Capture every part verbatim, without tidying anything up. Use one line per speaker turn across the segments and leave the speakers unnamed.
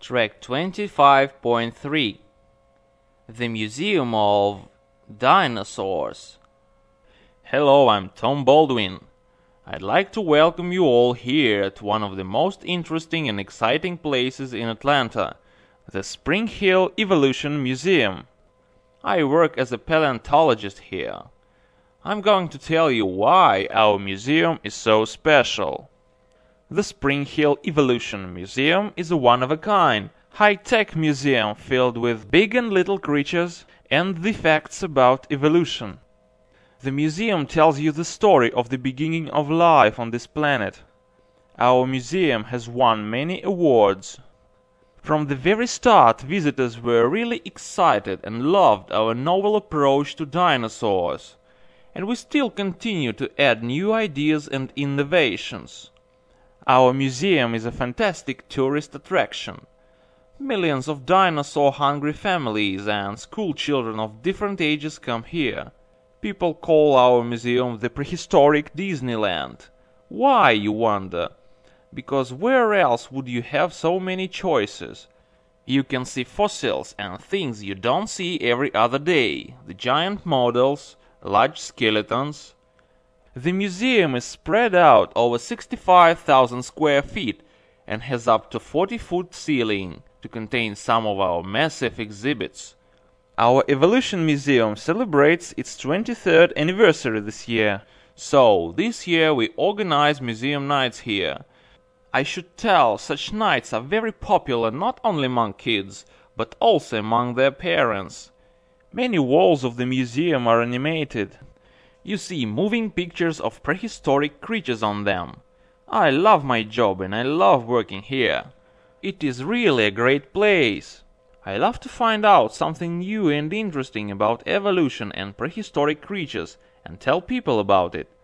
Track twenty-five point three. The Museum of Dinosaurs. Hello, I'm Tom Baldwin. I'd like to welcome you all here at one of the most interesting and exciting places in Atlanta, the Spring Hill Evolution Museum. I work as a paleontologist here. I'm going to tell you why our museum is so special. The Spring Hill Evolution Museum is a one-of-a-kind, high-tech museum filled with big and little creatures and the facts about evolution. The museum tells you the story of the beginning of life on this planet. Our museum has won many awards. From the very start, visitors were really excited and loved our novel approach to dinosaurs. And we still continue to add new ideas and innovations. Our museum is a fantastic tourist attraction. Millions of dinosaur-hungry families and school children of different ages come here. People call our museum the prehistoric Disneyland. Why, you wonder? Because where else would you have so many choices? You can see fossils and things you don't see every other day, the giant models, large skeletons. The museum is spread out over sixty-five thousand square feet and has up to forty foot ceiling to contain some of our massive exhibits. Our Evolution Museum celebrates its twenty-third anniversary this year, so this year we organize museum nights here. I should tell, such nights are very popular not only among kids, but also among their parents. Many walls of the museum are animated. You see moving pictures of prehistoric creatures on them. I love my job and I love working here. It is really a great place. I love to find out something new and interesting about evolution and prehistoric creatures and tell people about it.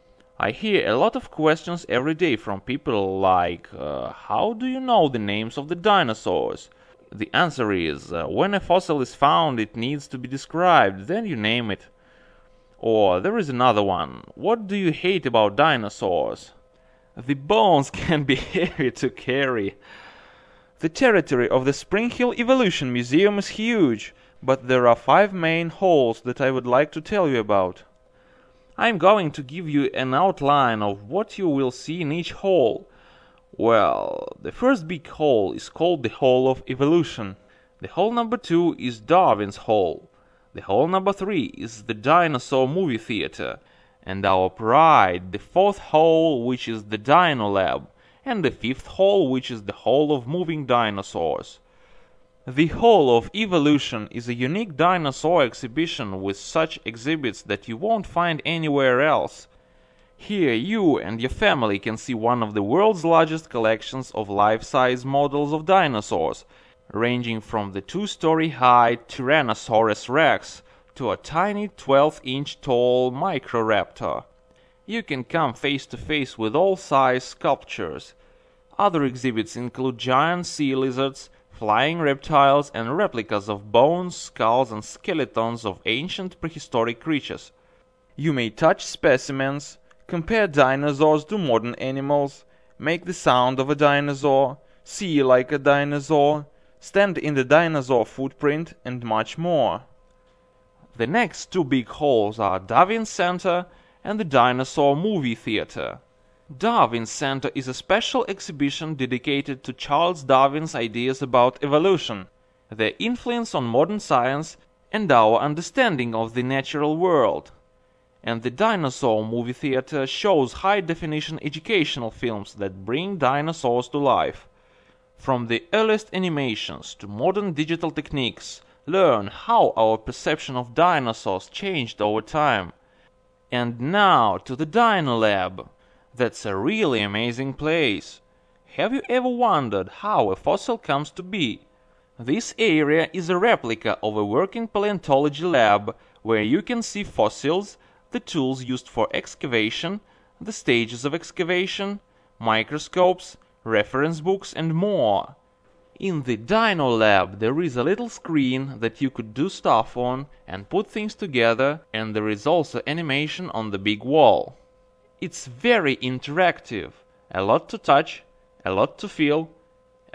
I hear a lot of questions every day from people like, uh, how do you know the names of the dinosaurs? The answer is, uh, when a fossil is found it needs to be described, then you name it. Or there is another one, what do you hate about dinosaurs? The bones can be heavy to carry. The territory of the Spring Hill Evolution Museum is huge, but there are five main halls that I would like to tell you about. I'm going to give you an outline of what you will see in each hall. Well, the first big hall is called the Hall of Evolution. The hall number two is Darwin's Hall. The hall number three is the Dinosaur Movie Theater, and our pride, the fourth hall, which is the Dino Lab, and the fifth hall, which is the Hall of Moving Dinosaurs. The Hall of Evolution is a unique dinosaur exhibition with such exhibits that you won't find anywhere else. Here you and your family can see one of the world's largest collections of life-size models of dinosaurs, ranging from the two-story high Tyrannosaurus rex to a tiny twelve inch tall Microraptor. You can come face to face with all size sculptures. Other exhibits include giant sea lizards, flying reptiles, and replicas of bones, skulls, and skeletons of ancient prehistoric creatures. You may touch specimens, compare dinosaurs to modern animals, make the sound of a dinosaur, see like a dinosaur, stand in the dinosaur footprint, and much more. The next two big halls are Darwin Center and the Dinosaur Movie Theater. Darwin Center is a special exhibition dedicated to Charles Darwin's ideas about evolution, their influence on modern science, and our understanding of the natural world. And the Dinosaur Movie Theater shows high-definition educational films that bring dinosaurs to life. From the earliest animations to modern digital techniques, learn how our perception of dinosaurs changed over time. And now to the Dino Lab. That's a really amazing place. Have you ever wondered how a fossil comes to be? This area is a replica of a working paleontology lab where you can see fossils, the tools used for excavation, the stages of excavation, microscopes, reference books, and more. In the Dino Lab there is a little screen that you could do stuff on and put things together, and there is also animation on the big wall. It's very interactive, a lot to touch, a lot to feel,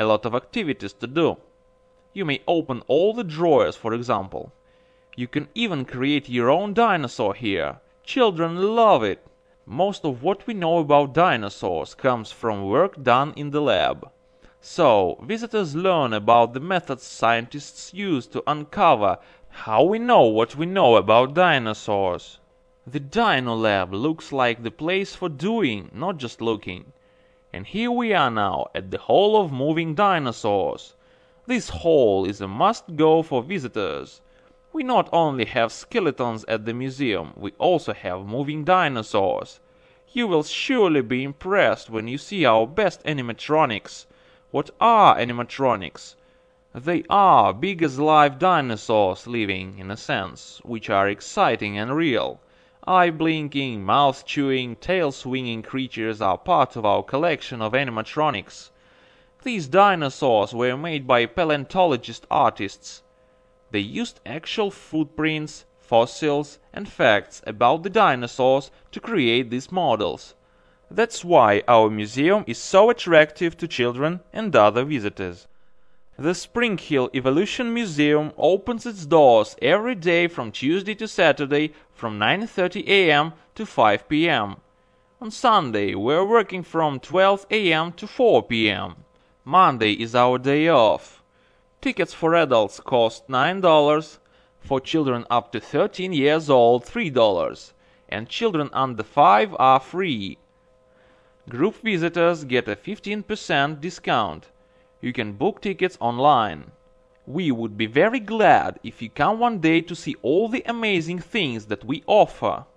a lot of activities to do. You may open all the drawers, for example. You can even create your own dinosaur here. Children love it. Most of what we know about dinosaurs comes from work done in the lab. So, visitors learn about the methods scientists use to uncover how we know what we know about dinosaurs. The Dino Lab looks like the place for doing, not just looking. And here we are now at the Hall of Moving Dinosaurs. This hall is a must-go for visitors. We not only have skeletons at the museum, we also have moving dinosaurs. You will surely be impressed when you see our best animatronics. What are animatronics? They are big as live dinosaurs living, in a sense, which are exciting and real. Eye-blinking, mouth-chewing, tail-swinging creatures are part of our collection of animatronics. These dinosaurs were made by paleontologist artists. They used actual footprints, fossils, and facts about the dinosaurs to create these models. That's why our museum is so attractive to children and other visitors. The Spring Hill Evolution Museum opens its doors every day from Tuesday to Saturday from nine thirty a m to five p m On Sunday we're working from twelve a m to four p m Monday is our day off. Tickets for adults cost nine dollars, for children up to thirteen years old three dollars, and children under five are free. Group visitors get a fifteen percent discount. You can book tickets online. We would be very glad if you come one day to see all the amazing things that we offer.